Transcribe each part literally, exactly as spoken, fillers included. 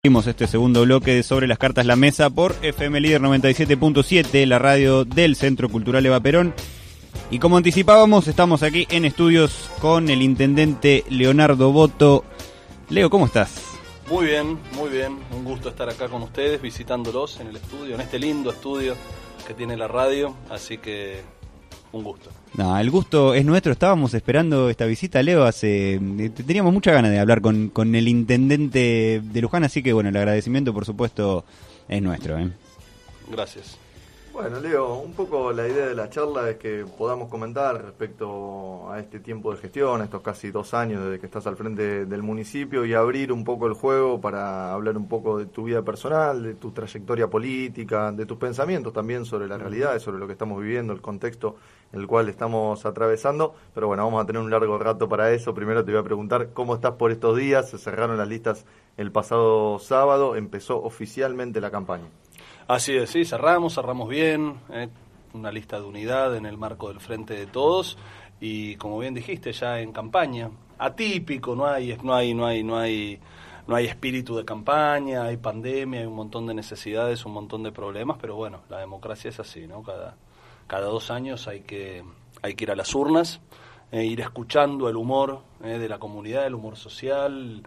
Seguimos este segundo bloque de Sobre las Cartas la Mesa por F M Líder noventa y siete punto siete, la radio del Centro Cultural Eva Perón. Y como anticipábamos, estamos aquí en estudios con el intendente Leonardo Boto. Leo, ¿cómo estás? Muy bien, muy bien. Un gusto estar acá con ustedes, visitándolos en el estudio, en este lindo estudio que tiene la radio. Así que un gusto. No, el gusto es nuestro. Estábamos esperando esta visita, Leo, hace... Teníamos mucha ganas de hablar con, con el intendente de Luján, así que bueno, el agradecimiento por supuesto es nuestro, ¿eh? Gracias. Bueno, Leo, un poco la idea de la charla es que podamos comentar respecto a este tiempo de gestión, estos casi dos años desde que estás al frente del municipio, y abrir un poco el juego para hablar un poco de tu vida personal, de tu trayectoria política, de tus pensamientos también sobre la realidad, sobre lo que estamos viviendo, el contexto en el cual estamos atravesando. Pero bueno, vamos a tener un largo rato para eso. Primero te voy a preguntar cómo estás por estos días. Se cerraron las listas el pasado sábado, empezó oficialmente la campaña. Así es, sí, cerramos, cerramos bien, eh, una lista de unidad en el marco del Frente de Todos y, como bien dijiste, ya en campaña, atípico, no hay, no hay, no hay, no hay, no hay espíritu de campaña, hay pandemia, hay un montón de necesidades, un montón de problemas, pero bueno, la democracia es así, ¿no? Cada, cada dos años hay que, hay que ir a las urnas, eh, ir escuchando el humor eh, de la comunidad, el humor social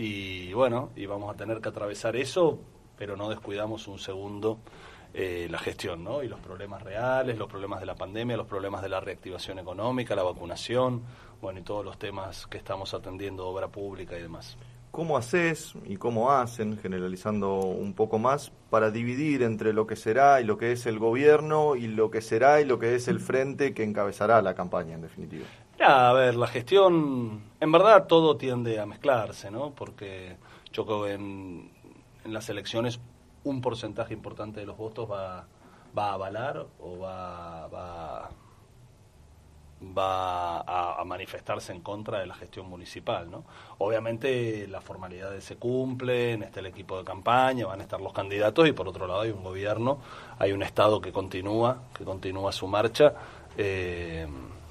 y bueno, y vamos a tener que atravesar eso, pero no descuidamos un segundo eh, la gestión, ¿no? Y los problemas reales, los problemas de la pandemia, los problemas de la reactivación económica, la vacunación, bueno, y todos los temas que estamos atendiendo, obra pública y demás. ¿Cómo haces y cómo hacen, generalizando un poco más, para dividir entre lo que será y lo que es el gobierno y lo que será y lo que es el frente que encabezará la campaña, en definitiva? Ya, a ver, la gestión, en verdad todo tiende a mezclarse, ¿no? Porque yo creo que en... en las elecciones un porcentaje importante de los votos va, va a avalar o va, va, va a, a manifestarse en contra de la gestión municipal, ¿no? Obviamente las formalidades se cumplen, está el equipo de campaña, van a estar los candidatos y por otro lado hay un gobierno, hay un Estado que continúa, que continúa su marcha eh,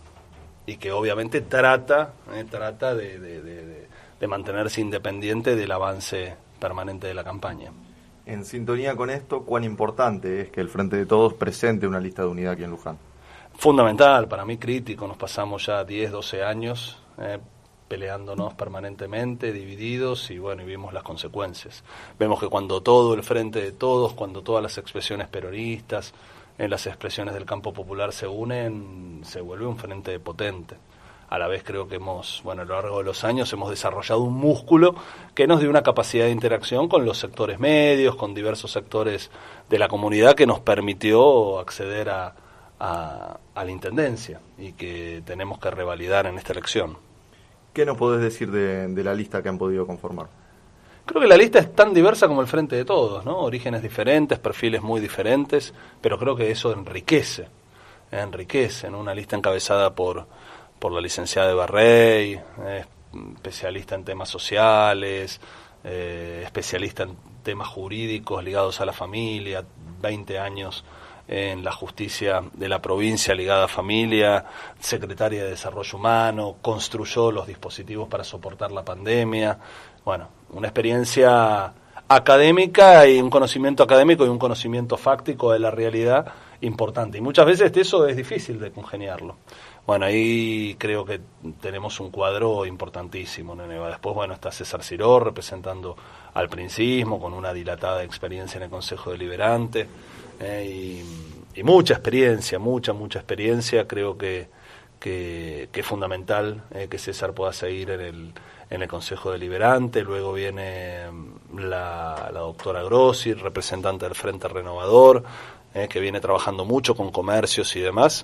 y que obviamente trata, eh, trata de, de, de, de mantenerse independiente del avance permanente de la campaña. En sintonía con esto, ¿cuán importante es que el Frente de Todos presente una lista de unidad aquí en Luján? Fundamental, para mí crítico, nos pasamos ya diez, doce años eh, peleándonos permanentemente, divididos y bueno, y vimos las consecuencias. Vemos que cuando todo el Frente de Todos, cuando todas las expresiones peronistas, en las expresiones del campo popular se unen, se vuelve un frente potente. A la vez creo que hemos, bueno, a lo largo de los años hemos desarrollado un músculo que nos dio una capacidad de interacción con los sectores medios, con diversos sectores de la comunidad que nos permitió acceder a, a, a la intendencia y que tenemos que revalidar en esta elección. ¿Qué nos podés decir de, de la lista que han podido conformar? Creo que la lista es tan diversa como el Frente de Todos, ¿no? Orígenes diferentes, perfiles muy diferentes, pero creo que eso enriquece, enriquece, ¿no? Una lista encabezada por... por la licenciada Eva Rey, eh, especialista en temas sociales, eh, especialista en temas jurídicos ligados a la familia, veinte años en la justicia de la provincia ligada a familia, secretaria de Desarrollo Humano, construyó los dispositivos para soportar la pandemia. Bueno, una experiencia académica y un conocimiento académico y un conocimiento fáctico de la realidad importante. Y muchas veces eso es difícil de congeniarlo. Bueno, ahí creo que tenemos un cuadro importantísimo, ¿no? Después, bueno, está César Ciró representando al princismo, con una dilatada experiencia en el Consejo Deliberante, eh, y, y mucha experiencia, mucha, mucha experiencia. Creo que, que, que es fundamental eh, que César pueda seguir en el, en el Consejo Deliberante. Luego viene la, la doctora Grossi, representante del Frente Renovador, eh, que viene trabajando mucho con comercios y demás.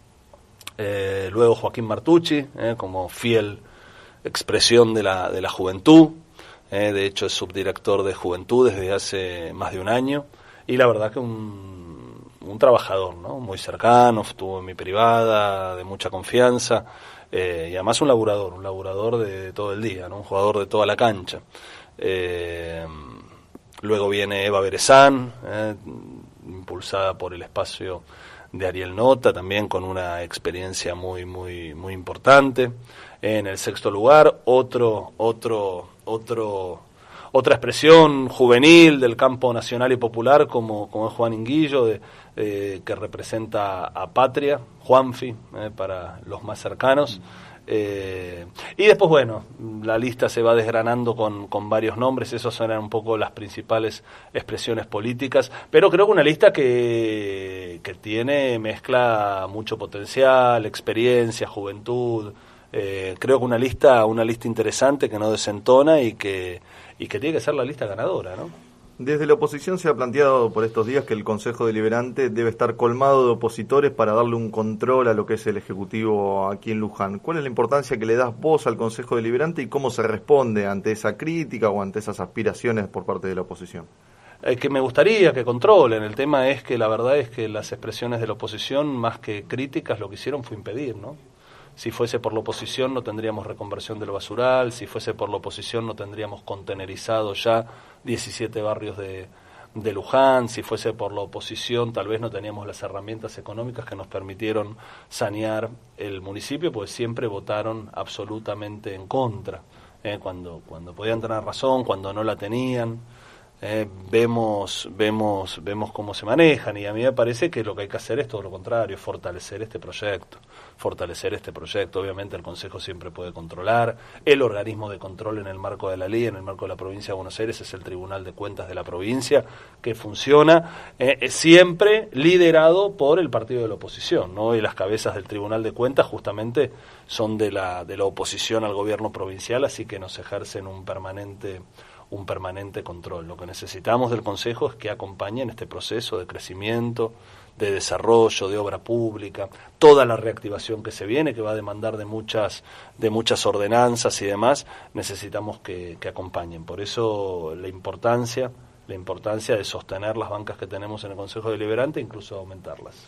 Eh, luego Joaquín Martucci, eh, como fiel expresión de la, de la juventud, eh, de hecho es subdirector de Juventud desde hace más de un año, y la verdad que un, un trabajador, ¿no? Muy cercano, estuvo en mi privada, de mucha confianza, eh, y además un laburador, un laburador de, de todo el día, ¿no? Un jugador de toda la cancha. Eh, luego viene Eva Berezán, eh, impulsada por el espacio de Ariel Nota, también con una experiencia muy muy muy importante. En el sexto lugar, otro otro otro otra expresión juvenil del campo nacional y popular como, como es Juan Inguillo, de, eh, que representa a Patria, Juanfi, eh, para los más cercanos. Eh, y después, bueno, la lista se va desgranando con, con varios nombres, esos eran un poco las principales expresiones políticas, pero creo que una lista que, que tiene, mezcla mucho potencial, experiencia, juventud, eh, creo que una lista, una lista interesante que no desentona y que, y que tiene que ser la lista ganadora, ¿no? Desde la oposición se ha planteado por estos días que el Consejo Deliberante debe estar colmado de opositores para darle un control a lo que es el Ejecutivo aquí en Luján. ¿Cuál es la importancia que le das vos al Consejo Deliberante y cómo se responde ante esa crítica o ante esas aspiraciones por parte de la oposición? Eh, que me gustaría que controlen. El tema es que la verdad es que las expresiones de la oposición, más que críticas, lo que hicieron fue impedir, ¿no? Si fuese por la oposición no tendríamos reconversión del basural, si fuese por la oposición no tendríamos contenerizado ya diecisiete barrios de, de Luján, si fuese por la oposición tal vez no teníamos las herramientas económicas que nos permitieron sanear el municipio, pues siempre votaron absolutamente en contra, eh, cuando, cuando podían tener razón, cuando no la tenían. Eh, vemos vemos vemos cómo se manejan y a mí me parece que lo que hay que hacer es todo lo contrario, fortalecer este proyecto, fortalecer este proyecto. Obviamente el Consejo siempre puede controlar, el organismo de control en el marco de la ley, en el marco de la provincia de Buenos Aires es el Tribunal de Cuentas de la provincia, que funciona eh, siempre liderado por el partido de la oposición, ¿no? Y las cabezas del Tribunal de Cuentas justamente son de la de la oposición al gobierno provincial, así que nos ejercen un permanente un permanente control. Lo que necesitamos del Consejo es que acompañen este proceso de crecimiento, de desarrollo, de obra pública, toda la reactivación que se viene, que va a demandar de muchas, de muchas ordenanzas y demás, necesitamos que, que acompañen. Por eso la importancia, la importancia de sostener las bancas que tenemos en el Consejo Deliberante e incluso aumentarlas.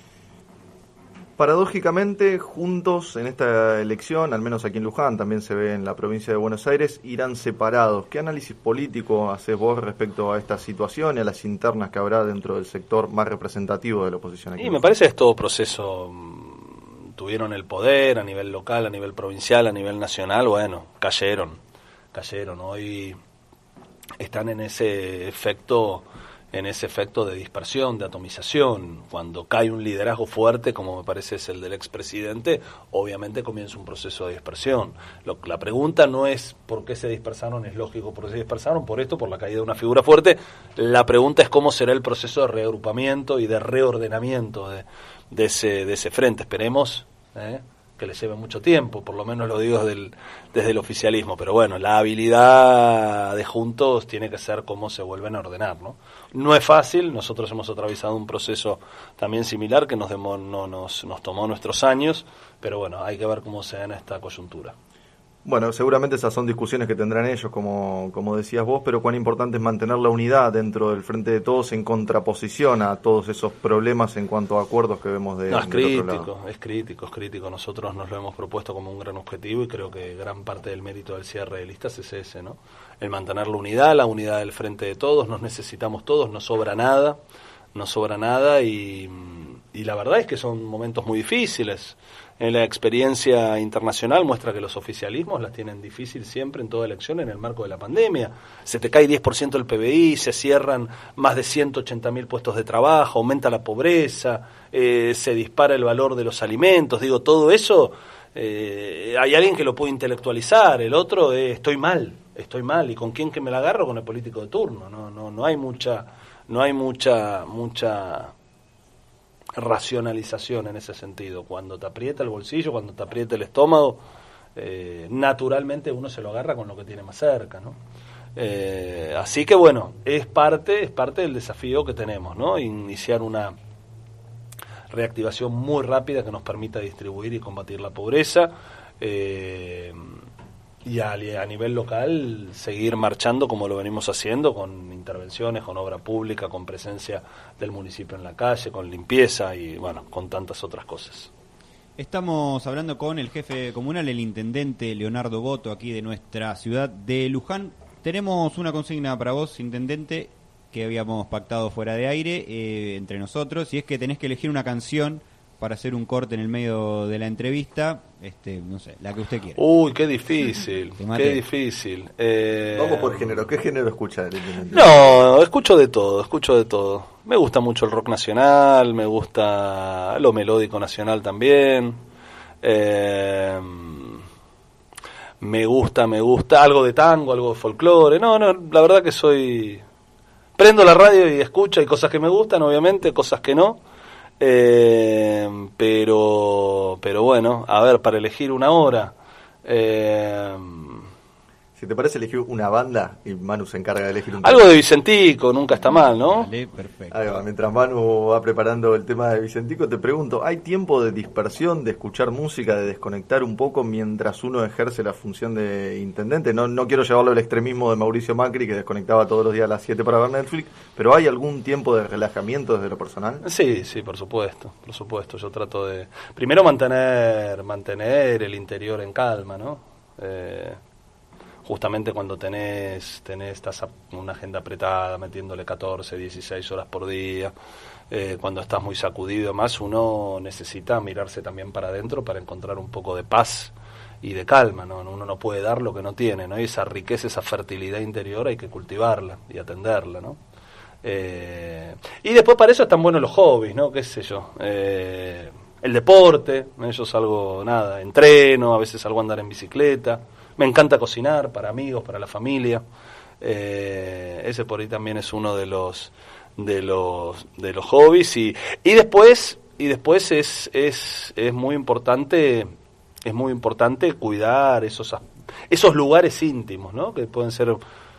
Paradójicamente, juntos en esta elección, al menos aquí en Luján, también se ve en la provincia de Buenos Aires, irán separados. ¿Qué análisis político haces vos respecto a esta situación y a las internas que habrá dentro del sector más representativo de la oposición aquí? Y me parece que es todo proceso. Tuvieron el poder a nivel local, a nivel provincial, a nivel nacional, bueno, cayeron, cayeron. Hoy están en ese efecto... en ese efecto de dispersión, de atomización. Cuando cae un liderazgo fuerte, como me parece es el del expresidente, obviamente comienza un proceso de dispersión. Lo, la pregunta no es por qué se dispersaron, es lógico por qué se dispersaron, por esto, por la caída de una figura fuerte. La pregunta es cómo será el proceso de reagrupamiento y de reordenamiento de, de, ese, de ese frente. Esperemos ¿eh? que le lleve mucho tiempo, por lo menos lo digo del, desde el oficialismo, pero bueno, la habilidad de Juntos tiene que ser cómo se vuelven a ordenar, ¿no? No es fácil, nosotros hemos atravesado un proceso también similar que nos, demo, no, nos, nos tomó nuestros años, pero bueno, hay que ver cómo se da en esta coyuntura. Bueno, seguramente esas son discusiones que tendrán ellos, como, como decías vos, pero cuán importante es mantener la unidad dentro del Frente de Todos en contraposición a todos esos problemas en cuanto a acuerdos que vemos de, no, es del crítico, otro lado. Es crítico, es crítico. Nosotros nos lo hemos propuesto como un gran objetivo y creo que gran parte del mérito del cierre de listas es ese, ¿no? El mantener la unidad, la unidad del Frente de Todos, nos necesitamos todos, no sobra nada, no sobra nada y, y la verdad es que son momentos muy difíciles. En la experiencia internacional muestra que los oficialismos las tienen difícil siempre en toda elección en el marco de la pandemia. Se te cae diez por ciento del P B I, se cierran más de ciento ochenta mil puestos de trabajo, aumenta la pobreza, eh, se dispara el valor de los alimentos. Digo, todo eso, eh, hay alguien que lo puede intelectualizar, el otro es estoy mal, estoy mal. ¿Y con quién que me la agarro? Con el político de turno. No, no, no hay mucha, no hay mucha, mucha... racionalización en ese sentido. Cuando te aprieta el bolsillo, cuando te aprieta el estómago, eh, naturalmente uno se lo agarra con lo que tiene más cerca, ¿no? Eh, así que bueno, es parte, es parte del desafío que tenemos, ¿no? Iniciar una reactivación muy rápida que nos permita distribuir y combatir la pobreza, eh, y a, a nivel local seguir marchando como lo venimos haciendo, con intervenciones, con obra pública, con presencia del municipio en la calle, con limpieza y bueno, con tantas otras cosas. Estamos hablando con el jefe comunal, el intendente Leonardo Boto, aquí de nuestra ciudad de Luján. Tenemos una consigna para vos, intendente, que habíamos pactado fuera de aire eh, entre nosotros, y es que tenés que elegir una canción para hacer un corte en el medio de la entrevista, este, no sé, la que usted quiera. Uy, qué difícil, qué difícil. Eh... Vamos por género, ¿qué género escucha? No, escucho de todo, escucho de todo. Me gusta mucho el rock nacional, me gusta lo melódico nacional también. Eh... Me gusta, me gusta algo de tango, algo de folclore. No, no, la verdad que soy... Prendo la radio y escucho, hay cosas que me gustan, obviamente, cosas que no. Eh, pero, pero bueno, a ver, para elegir una hora... Eh, Si te parece elegir una banda y Manu se encarga de elegir un tema. Algo de Vicentico, nunca está mal, ¿no? Vale, perfecto. Ahí va, mientras Manu va preparando el tema de Vicentico, te pregunto, ¿hay tiempo de dispersión, de escuchar música, de desconectar un poco mientras uno ejerce la función de intendente? No, no quiero llevarlo al extremismo de Mauricio Macri, que desconectaba todos los días a las siete para ver Netflix, pero ¿hay algún tiempo de relajamiento desde lo personal? Sí, sí, por supuesto, por supuesto. Yo trato de, primero mantener, mantener el interior en calma, ¿no? Eh... Justamente cuando tenés, tenés estás una agenda apretada, metiéndole catorce, dieciséis horas por día, eh, cuando estás muy sacudido, más uno necesita mirarse también para adentro para encontrar un poco de paz y de calma, ¿no? Uno no puede dar lo que no tiene, ¿no? Y esa riqueza, esa fertilidad interior hay que cultivarla y atenderla, ¿no? Eh, y después para eso están buenos los hobbies, ¿no? Qué sé yo, eh, el deporte, ¿no? Yo salgo, nada, entreno, a veces salgo a andar en bicicleta. Me encanta cocinar para amigos, para la familia. Eh, ese por ahí también es uno de los de los de los hobbies y y después y después es es es muy importante es muy importante cuidar esos esos lugares íntimos, ¿no? Que pueden ser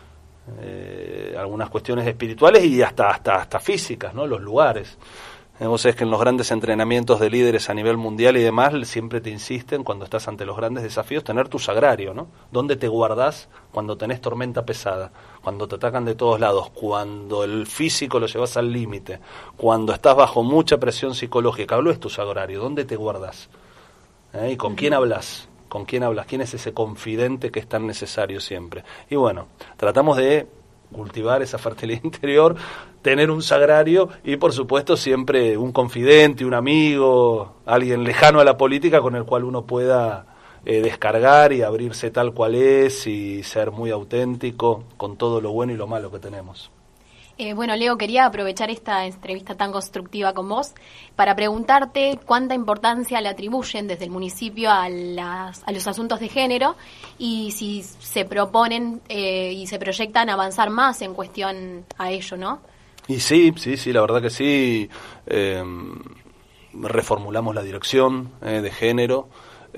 eh, algunas cuestiones espirituales y hasta hasta hasta físicas, ¿no? Los lugares. Vos sabés que en los grandes entrenamientos de líderes a nivel mundial y demás siempre te insisten, cuando estás ante los grandes desafíos, tener tu sagrario, ¿no? ¿Dónde te guardás cuando tenés tormenta pesada? Cuando te atacan de todos lados, cuando el físico lo llevas al límite, cuando estás bajo mucha presión psicológica. Hablo es tu sagrario, ¿dónde te guardás? ¿Eh? ¿Y con quién hablas? ¿Con quién hablas? ¿Quién es ese confidente que es tan necesario siempre? Y bueno, tratamos de cultivar esa fertilidad interior, tener un sagrario y por supuesto siempre un confidente, un amigo, alguien lejano a la política con el cual uno pueda eh, descargar y abrirse tal cual es y ser muy auténtico con todo lo bueno y lo malo que tenemos. Eh, bueno, Leo, quería aprovechar esta entrevista tan constructiva con vos para preguntarte cuánta importancia le atribuyen desde el municipio a, las, a los asuntos de género y si se proponen eh, y se proyectan avanzar más en cuestión a ello, ¿no? Y sí, sí, sí, la verdad que sí. Eh, reformulamos la dirección eh, de género.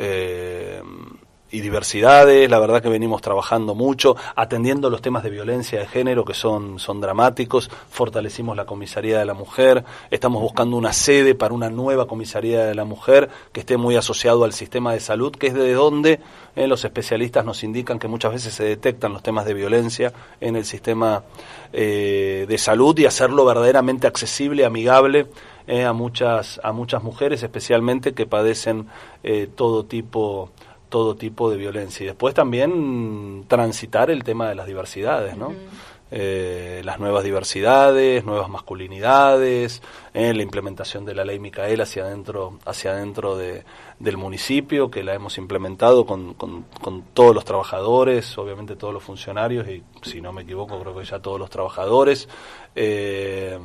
Eh, y diversidades, la verdad que venimos trabajando mucho, atendiendo los temas de violencia de género que son, son dramáticos, fortalecimos la comisaría de la mujer, estamos buscando una sede para una nueva comisaría de la mujer que esté muy asociado al sistema de salud, que es de donde eh, los especialistas nos indican que muchas veces se detectan los temas de violencia en el sistema eh, de salud y hacerlo verdaderamente accesible, amigable eh, a muchas, a muchas mujeres, especialmente que padecen eh, todo tipo todo tipo de violencia. Y después también transitar el tema de las diversidades, ¿no? Uh-huh. Eh, las nuevas diversidades, nuevas masculinidades, eh, la implementación de la ley Micaela hacia adentro, hacia adentro de, del municipio, que la hemos implementado con, con, con todos los trabajadores, obviamente todos los funcionarios, y si no me equivoco creo que ya todos los trabajadores. Eh,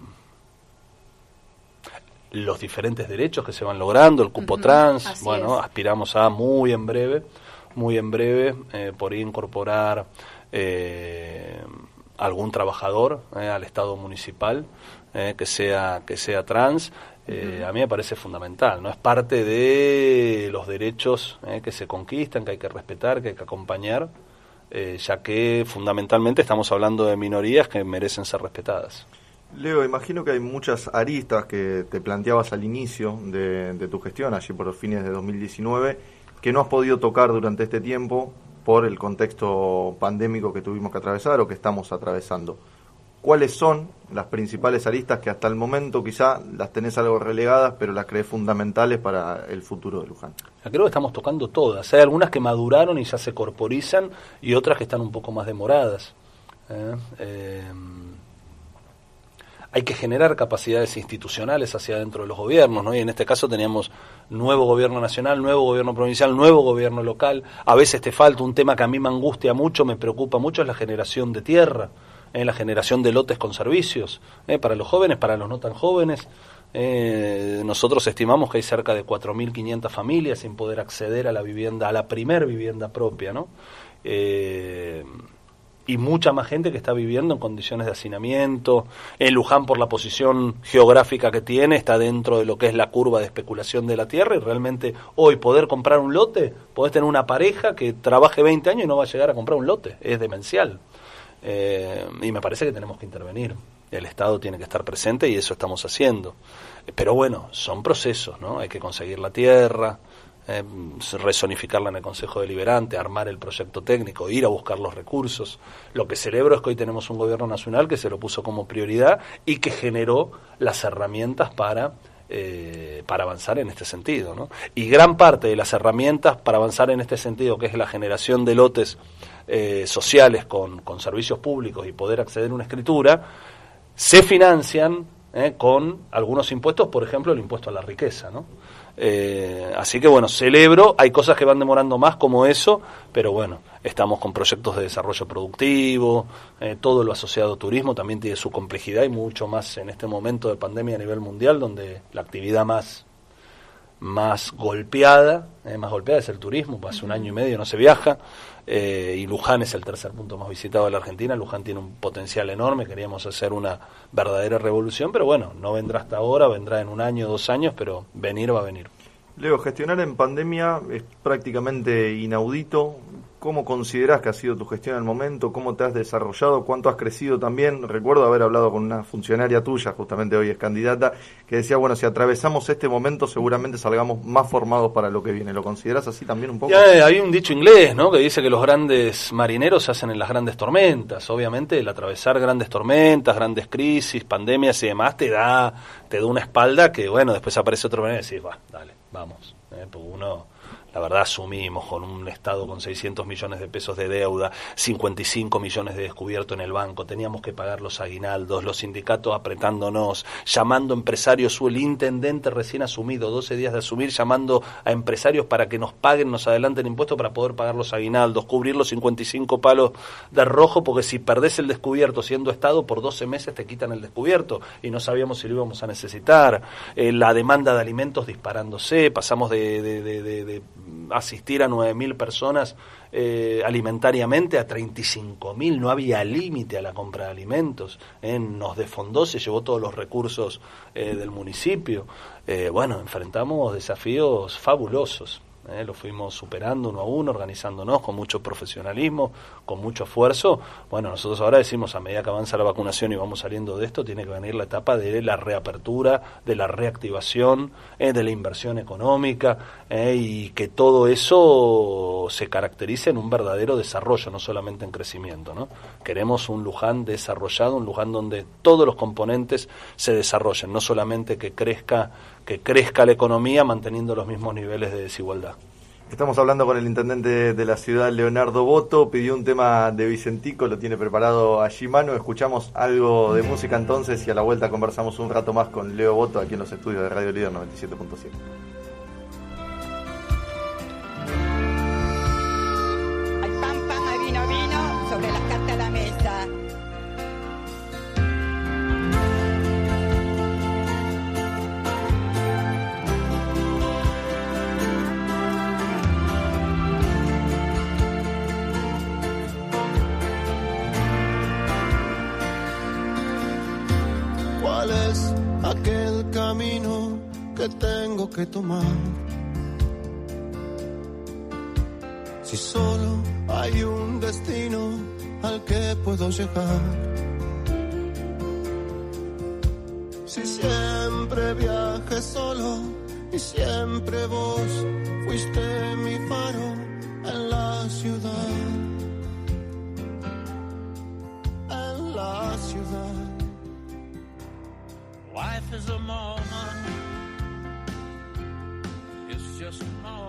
los diferentes derechos que se van logrando, el cupo uh-huh, trans, bueno, es. Aspiramos a muy en breve, muy en breve, eh, por incorporar eh, algún trabajador eh, al Estado municipal eh, que sea que sea trans. Eh, uh-huh. A mí me parece fundamental, no es parte de los derechos eh, que se conquistan, que hay que respetar, que hay que acompañar, eh, ya que fundamentalmente estamos hablando de minorías que merecen ser respetadas. Leo, imagino que hay muchas aristas que te planteabas al inicio de, de tu gestión, allí por los fines de dos mil diecinueve, que no has podido tocar durante este tiempo por el contexto pandémico que tuvimos que atravesar o que estamos atravesando. ¿Cuáles son las principales aristas que hasta el momento quizá las tenés algo relegadas, pero las crees fundamentales para el futuro de Luján? Creo que estamos tocando todas. Hay algunas que maduraron y ya se corporizan y otras que están un poco más demoradas. ¿Eh? Eh... hay que generar capacidades institucionales hacia dentro de los gobiernos, ¿no? Y en este caso teníamos nuevo gobierno nacional, nuevo gobierno provincial, nuevo gobierno local. A veces te falta un tema que a mí me angustia mucho, me preocupa mucho, es la generación de tierra, ¿eh? La generación de lotes con servicios, ¿eh? Para los jóvenes, para los no tan jóvenes. Eh, nosotros estimamos que hay cerca de cuatro mil quinientas familias sin poder acceder a la vivienda, a la primer vivienda propia, ¿no? Eh, y mucha más gente que está viviendo en condiciones de hacinamiento. En Luján, por la posición geográfica que tiene, está dentro de lo que es la curva de especulación de la tierra, y realmente hoy poder comprar un lote, podés tener una pareja que trabaje veinte años y no va a llegar a comprar un lote, es demencial. Eh, y me parece que tenemos que intervenir. El Estado tiene que estar presente y eso estamos haciendo. Pero bueno, son procesos, ¿no? Hay que conseguir la tierra, eh, rezonificarla en el Consejo Deliberante, armar el proyecto técnico, ir a buscar los recursos. Lo que celebro es que hoy tenemos un gobierno nacional que se lo puso como prioridad y que generó las herramientas para, eh, para avanzar en este sentido, ¿no? Y gran parte de las herramientas para avanzar en este sentido, que es la generación de lotes eh, sociales con, con servicios públicos y poder acceder a una escritura, se financian eh, con algunos impuestos, por ejemplo el impuesto a la riqueza, ¿no? Eh, así que bueno, celebro, hay cosas que van demorando más como eso, pero bueno, estamos con proyectos de desarrollo productivo, eh, todo lo asociado a turismo también tiene su complejidad y mucho más en este momento de pandemia a nivel mundial, donde la actividad más más golpeada, eh, más golpeada es el turismo, hace un año y medio no se viaja, eh, y Luján es el tercer punto más visitado de la Argentina. Luján tiene un potencial enorme, queríamos hacer una verdadera revolución, pero bueno, no vendrá hasta ahora, vendrá en un año, dos años, pero venir va a venir. Leo, gestionar en pandemia es prácticamente inaudito. ¿Cómo considerás que ha sido tu gestión en el momento? ¿Cómo te has desarrollado? ¿Cuánto has crecido también? Recuerdo haber hablado con una funcionaria tuya, justamente hoy es candidata, que decía, bueno, si atravesamos este momento seguramente salgamos más formados para lo que viene. ¿Lo considerás así también un poco? Ya, hay un dicho inglés, ¿no?, que dice que los grandes marineros se hacen en las grandes tormentas. Obviamente el atravesar grandes tormentas, grandes crisis, pandemias y demás te da, te da una espalda que, bueno, después aparece otro manera y decís, va, dale, vamos. Eh, porque uno... La verdad, asumimos con un Estado con seiscientos millones de pesos de deuda, cincuenta y cinco millones de descubierto en el banco, teníamos que pagar los aguinaldos, los sindicatos apretándonos, llamando empresarios, el intendente recién asumido, doce días de asumir, llamando a empresarios para que nos paguen, nos adelanten impuestos para poder pagar los aguinaldos, cubrir los cincuenta y cinco palos de rojo, porque si perdés el descubierto siendo Estado, por doce meses te quitan el descubierto, y no sabíamos si lo íbamos a necesitar. Eh, la demanda de alimentos disparándose, pasamos de... de, de, de, de asistir a nueve mil personas eh, alimentariamente a treinta y cinco mil, no había límite a la compra de alimentos, eh, nos desfondó, se llevó todos los recursos eh, del municipio. Eh, bueno, enfrentamos desafíos fabulosos. Eh, lo fuimos superando uno a uno, organizándonos con mucho profesionalismo, con mucho esfuerzo. Bueno, nosotros ahora decimos, a medida que avanza la vacunación y vamos saliendo de esto, tiene que venir la etapa de la reapertura, de la reactivación, eh, de la inversión económica, eh, y que todo eso se caracterice en un verdadero desarrollo, no solamente en crecimiento, ¿no? Queremos un Luján desarrollado, un Luján donde todos los componentes se desarrollen, no solamente que crezca que crezca la economía manteniendo los mismos niveles de desigualdad. Estamos hablando con el intendente de la ciudad, Leonardo Boto. Pidió un tema de Vicentico, lo tiene preparado allí mano. Escuchamos algo de música entonces y a la vuelta conversamos un rato más con Leo Boto aquí en los estudios de Radio Líder noventa y siete punto siete. Hay pan, pan, hay vino, vino, sobre las cartas a la mesa. ¿Cuál es aquel camino que tengo que tomar? Si solo hay un destino al que puedo llegar. Si siempre viajé solo y siempre vos fuiste mi faro en la ciudad. En la ciudad. Life is a moment, it's just a moment.